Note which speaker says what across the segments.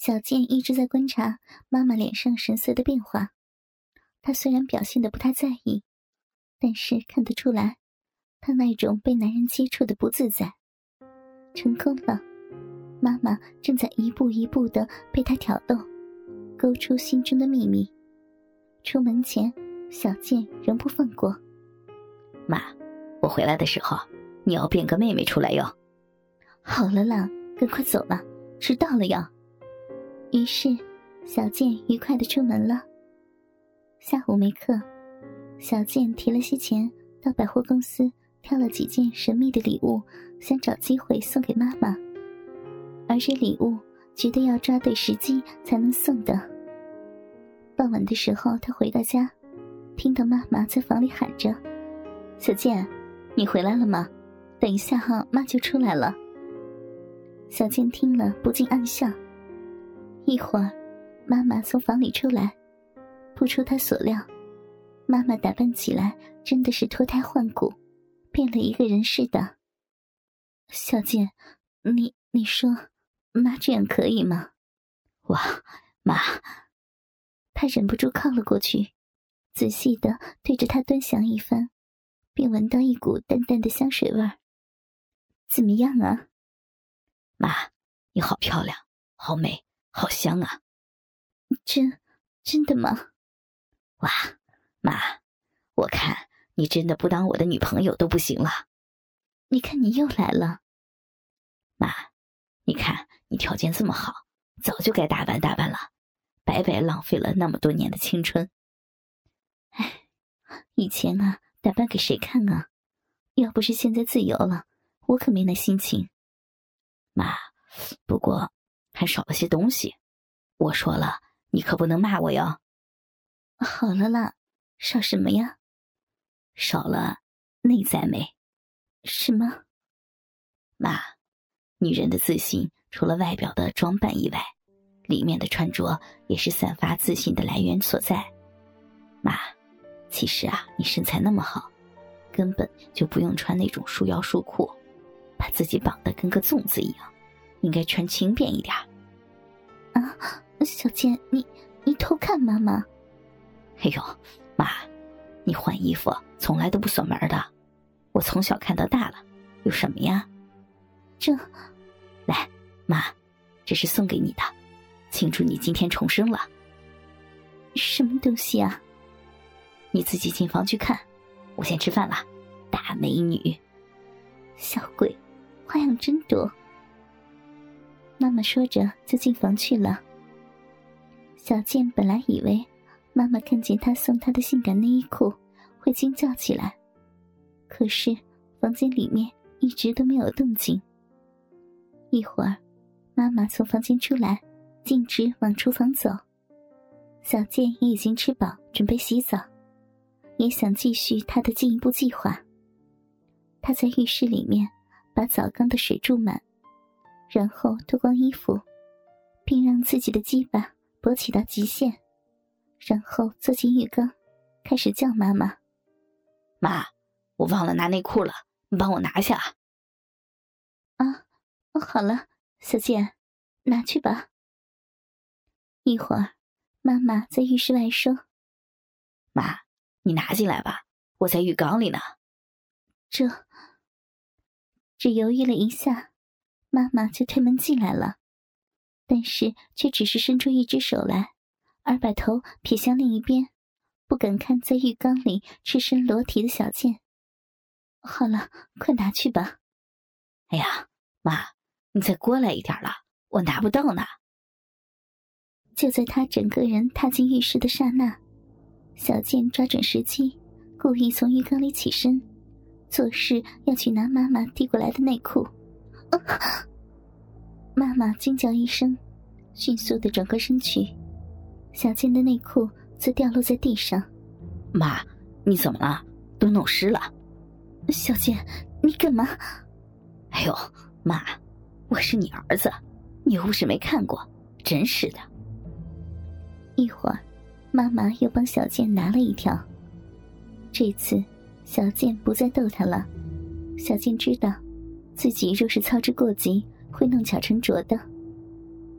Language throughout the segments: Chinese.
Speaker 1: 小健一直在观察妈妈脸上神色的变化，她虽然表现得不太在意，但是看得出来，她那种被男人接触的不自在。成功了，妈妈正在一步一步地被他挑逗，勾出心中的秘密。出门前，小健仍不放过。
Speaker 2: 妈，我回来的时候，你要变个妹妹出来哟。
Speaker 1: 好了啦，赶快走了，迟到了要。于是，小健愉快地出门了。下午没课，小健提了些钱到百货公司挑了几件神秘的礼物，想找机会送给妈妈。而这礼物绝对要抓对时机才能送的。傍晚的时候，他回到家，听到妈妈在房里喊着：“小健，你回来了吗？等一下哈，妈就出来了。”小健听了不禁暗笑。一会儿，妈妈从房里出来，不出他所料，妈妈打扮起来真的是脱胎换骨，变了一个人似的。小健，你说妈这样可以吗？
Speaker 2: 哇，妈！
Speaker 1: 他忍不住靠了过去，仔细地对着她端详一番，并闻到一股淡淡的香水味儿。怎么样啊？
Speaker 2: 妈，你好漂亮，好美，好香啊！
Speaker 1: 真的吗？
Speaker 2: 哇，妈，我看你真的不当我的女朋友都不行了。
Speaker 1: 你看你又来了。
Speaker 2: 妈，你看你条件这么好，早就该打扮打扮了，白白浪费了那么多年的青春。
Speaker 1: 哎，以前啊，打扮给谁看啊？要不是现在自由了，我可没那心情。
Speaker 2: 妈，不过还少了些东西，我说了，你可不能骂我哟。
Speaker 1: 好了啦，少什么呀？
Speaker 2: 少了内在美。
Speaker 1: 什么？
Speaker 2: 妈，女人的自信除了外表的装扮以外，里面的穿着也是散发自信的来源所在。妈，其实啊，你身材那么好，根本就不用穿那种束腰束裤，把自己绑得跟个粽子一样，应该穿轻便一点。
Speaker 1: 啊，小健，你偷看妈妈。
Speaker 2: 哎呦，妈，你换衣服从来都不锁门的，我从小看到大了，有什么呀？来，妈，这是送给你的，庆祝你今天重生了。
Speaker 1: 什么东西啊？
Speaker 2: 你自己进房去看，我先吃饭了。大美女。
Speaker 1: 小鬼，花样真多。妈妈说着就进房去了。小健本来以为妈妈看见他送她的性感内衣裤会惊叫起来，可是房间里面一直都没有动静。一会儿，妈妈从房间出来，径直往厨房走。小健也已经吃饱，准备洗澡，也想继续他的进一步计划。他在浴室里面把澡缸的水注满，然后脱光衣服，并让自己的鸡巴勃起到极限，然后坐进浴缸，开始叫妈妈。
Speaker 2: 妈，我忘了拿内裤了，你帮我拿下。
Speaker 1: 好了，小健，拿去吧。一会儿，妈妈在浴室外说：“
Speaker 2: 妈，你拿进来吧，我在浴缸里呢。”
Speaker 1: 只犹豫了一下，妈妈就推门进来了，但是却只是伸出一只手来，而把头撇向另一边，不敢看在浴缸里赤身裸体的小健。好了，快拿去吧。
Speaker 2: 哎呀，妈，你再过来一点了，我拿不到呢。
Speaker 1: 就在他整个人踏进浴室的刹那，小健抓准时机，故意从浴缸里起身，做事要去拿妈妈递过来的内裤。妈妈惊叫一声，迅速地转过身去，小健的内裤则掉落在地上。
Speaker 2: 妈，你怎么了？都弄湿了。
Speaker 1: 小健，你干嘛？
Speaker 2: 哎呦，妈，我是你儿子，你又不是没看过，真是的。
Speaker 1: 一会儿，妈妈又帮小健拿了一条。这次小健不再逗他了，小健知道自己若是操之过急会弄巧成拙的。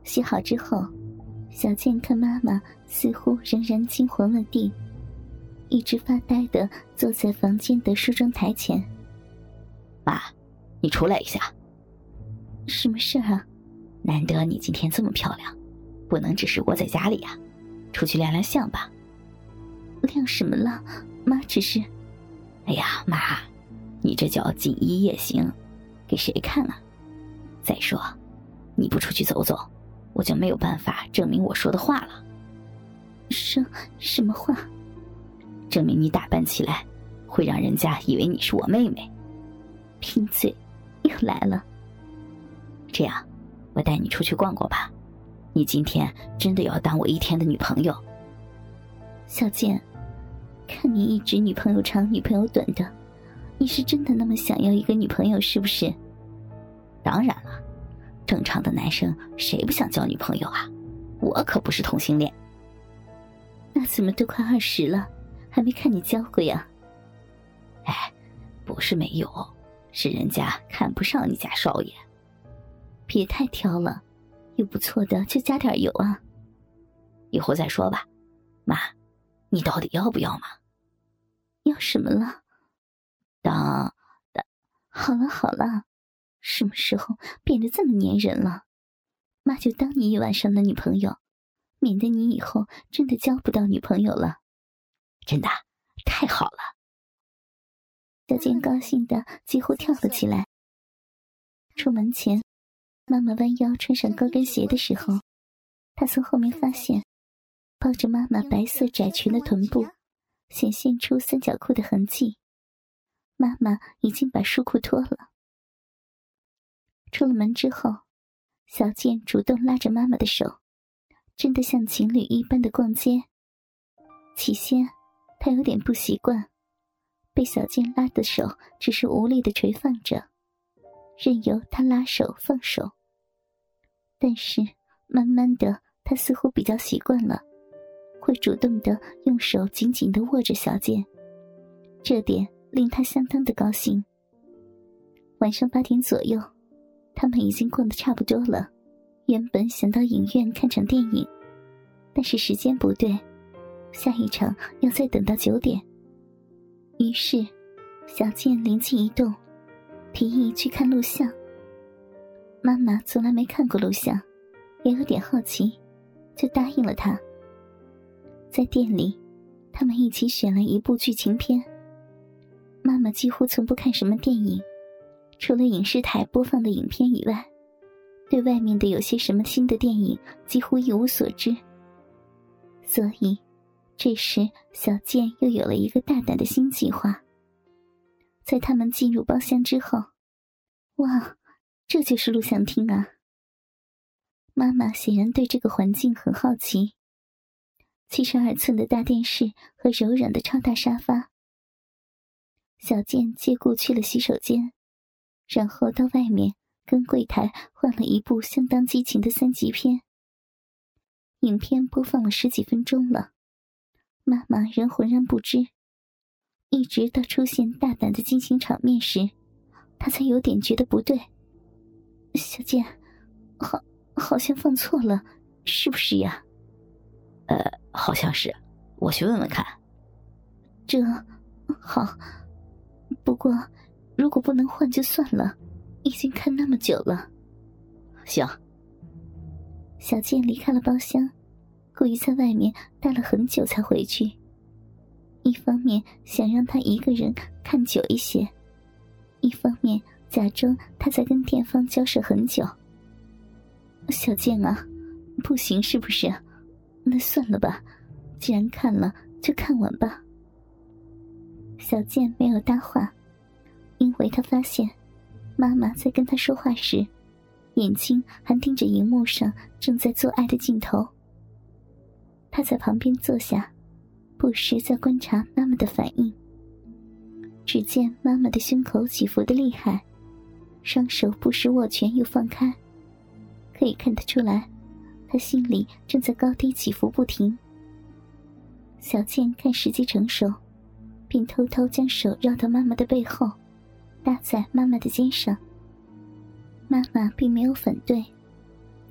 Speaker 1: 洗好之后，小健看妈妈似乎仍然惊魂未定，一直发呆地坐在房间的梳妆台前。
Speaker 2: 妈，你出来一下。
Speaker 1: 什么事啊？
Speaker 2: 难得你今天这么漂亮，不能只是窝在家里呀，出去亮亮相吧。
Speaker 1: 亮什么了？妈只是……
Speaker 2: 哎呀，妈，你这叫锦衣夜行，给谁看啊？再说，你不出去走走，我就没有办法证明我说的话了。
Speaker 1: 什么话？
Speaker 2: 证明你打扮起来会让人家以为你是我妹妹。
Speaker 1: 贫嘴，又来了。
Speaker 2: 这样，我带你出去逛逛吧。你今天真的要当我一天的女朋友？
Speaker 1: 小健，看你一直女朋友长女朋友短的，你是真的那么想要一个女朋友是不是？
Speaker 2: 当然了，正常的男生谁不想交女朋友啊？我可不是同性恋。
Speaker 1: 那怎么都快20了，还没看你交过呀？
Speaker 2: 哎，不是没有，是人家看不上你家少爷。
Speaker 1: 别太挑了，有不错的就加点油啊。
Speaker 2: 以后再说吧。妈，你到底要不要嘛？
Speaker 1: 要什么了？
Speaker 2: 当……
Speaker 1: 好了，什么时候变得这么粘人了？妈就当你一晚上的女朋友，免得你以后真的交不到女朋友了。
Speaker 2: 真的，太好了。
Speaker 1: 小健高兴的几乎跳了起来。出门前，妈妈弯腰穿上高跟鞋的时候，她从后面发现抱着妈妈白色窄裙的臀部显现出三角裤的痕迹，妈妈已经把束裤脱了。出了门之后，小健主动拉着妈妈的手，真的像情侣一般的逛街。起先他有点不习惯，被小健拉的手只是无力地垂放着，任由他拉手放手。但是慢慢的，他似乎比较习惯了，会主动的用手紧紧地握着小健，这点令他相当的高兴。晚上8点左右，他们已经逛得差不多了。原本想到影院看场电影，但是时间不对，下一场要再等到9点。于是小健灵机一动，提议去看录像。妈妈从来没看过录像，也有点好奇，就答应了他。在店里，他们一起选了一部剧情片。妈妈几乎从不看什么电影，除了影视台播放的影片以外，对外面的有些什么新的电影几乎一无所知。所以这时小健又有了一个大胆的新计划。在他们进入包厢之后，哇，这就是录像厅啊！妈妈显然对这个环境很好奇。72寸的大电视和柔软的超大沙发。小健借故去了洗手间，然后到外面跟柜台换了一部相当激情的3级片。影片播放了10几分钟了，妈妈仍浑然不知，一直到出现大胆的激情场面时，她才有点觉得不对。小健，好像放错了，是不是呀？
Speaker 2: 好像是，我去问问看。
Speaker 1: 这好，不过如果不能换就算了，已经看那么久了。
Speaker 2: 行。
Speaker 1: 小健离开了包厢，故意在外面待了很久才回去。一方面想让他一个人看久一些，一方面假装他在跟店方交涉很久。小健啊，不行是不是？那算了吧，既然看了就看完吧。小健没有搭话，因为他发现妈妈在跟他说话时，眼睛还盯着荧幕上正在做爱的镜头。他在旁边坐下，不时在观察妈妈的反应。只见妈妈的胸口起伏的厉害，双手不时握拳又放开，可以看得出来她心里正在高低起伏不停。小健看时机成熟，便偷偷将手绕到妈妈的背后，搭在妈妈的肩上。妈妈并没有反对，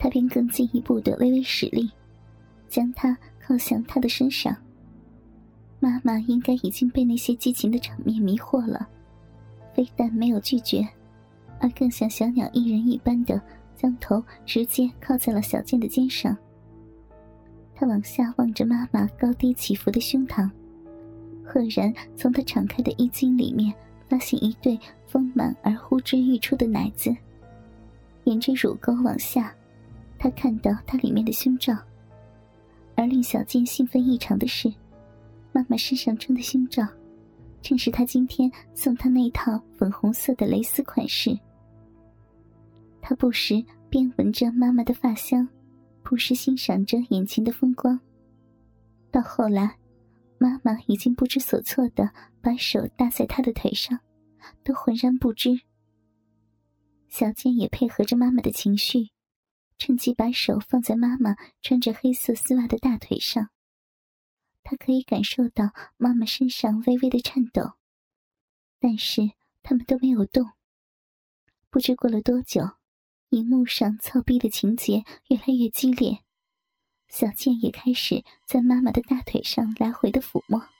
Speaker 1: 他便更进一步的微微使力，将他靠向他的身上。妈妈应该已经被那些激情的场面迷惑了，非但没有拒绝，而更像小鸟依人一般的将头直接靠在了小健的肩上。他往下望着妈妈高低起伏的胸膛，赫然从她敞开的衣襟里面发现一对丰满而呼之欲出的奶子。沿着乳沟往下，他看到它里面的胸罩。而令小健兴奋异常的是，妈妈身上穿的胸罩正是他今天送她那套粉红色的蕾丝款式。他不时边闻着妈妈的发香，不时欣赏着眼前的风光。到后来，妈妈已经不知所措地把手搭在他的腿上，都浑然不知。小健也配合着妈妈的情绪，趁机把手放在妈妈穿着黑色丝袜的大腿上。他可以感受到妈妈身上微微的颤抖，但是他们都没有动。不知过了多久，荧幕上操逼的情节越来越激烈，小健也开始在妈妈的大腿上来回的抚摸。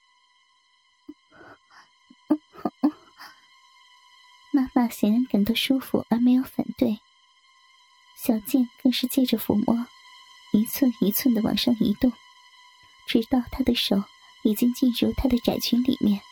Speaker 1: 妈妈显然感到舒服而没有反对，小健更是借着抚摸，一寸一寸地往上移动，直到他的手已经进入他的窄裙里面。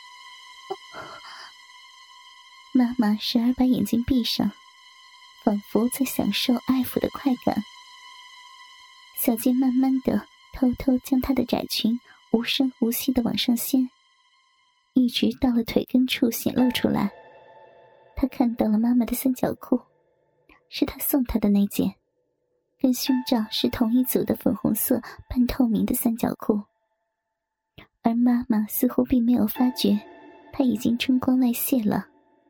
Speaker 1: 妈妈时而把眼睛闭上，仿佛在享受爱抚的快感。小健慢慢地偷偷将她的窄裙无声无息地往上掀，一直到了腿根处显露出来。他看到了妈妈的三角裤，是他送她的那件，跟胸罩是同一组的粉红色半透明的三角裤。而妈妈似乎并没有发觉她已经春光外泄了。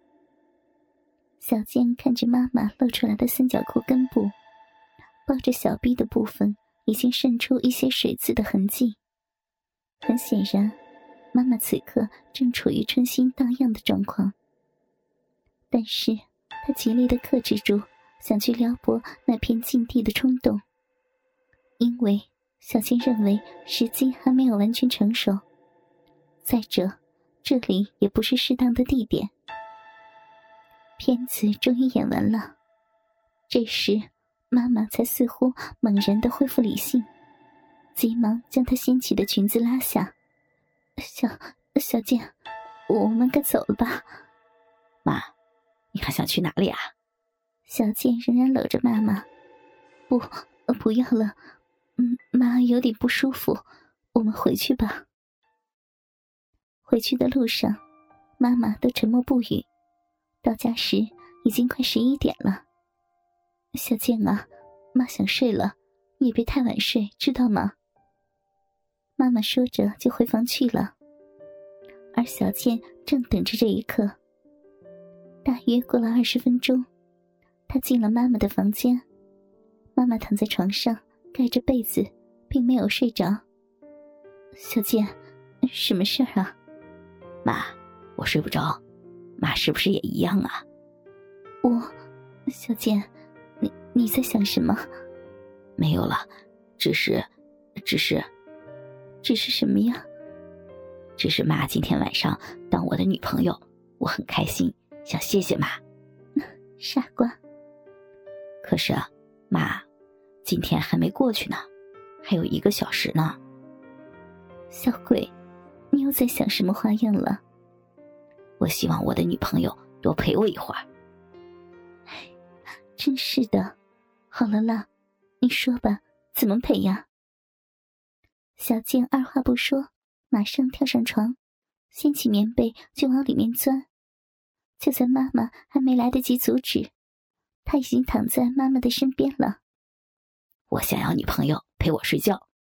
Speaker 1: 小健看着妈妈露出来的三角裤根部，抱着小臂的部分已经渗出一些水渍的痕迹。很显然，妈妈此刻正处于春心荡漾的状况。但是她极力地克制住想去撩拨那片禁地的冲动，因为小健认为时机还没有完全成熟，再者这里也不是适当的地点。片子终于演完了，这时妈妈才似乎猛然地恢复理性，急忙将她掀起的裙子拉下。小健，我们该走了吧？
Speaker 2: 妈，你还想去哪里啊？
Speaker 1: 小健仍然搂着妈妈。不要了，妈有点不舒服，我们回去吧。回去的路上，妈妈都沉默不语，到家时已经快11点了。小健啊，妈想睡了，你也别太晚睡，知道吗？妈妈说着就回房去了，而小健正等着这一刻。大约过了20分钟，他进了妈妈的房间。妈妈躺在床上盖着被子，并没有睡着。小健，什么事儿啊？
Speaker 2: 妈，我睡不着，妈是不是也一样啊？
Speaker 1: 小健，你在想什么？
Speaker 2: 没有了，只是
Speaker 1: 什么呀？
Speaker 2: 只是妈今天晚上当我的女朋友，我很开心，想谢谢妈。
Speaker 1: 傻瓜。
Speaker 2: 可是啊，妈，今天还没过去呢，还有1个小时呢。
Speaker 1: 小鬼，你又在想什么花样了？
Speaker 2: 我希望我的女朋友多陪我一会儿。
Speaker 1: 真是的。好了啦，你说吧，怎么陪呀？小健二话不说，马上跳上床，掀起棉被就往里面钻。就在妈妈还没来得及阻止，他已经躺在妈妈的身边了。
Speaker 2: 我想要女朋友陪我睡觉，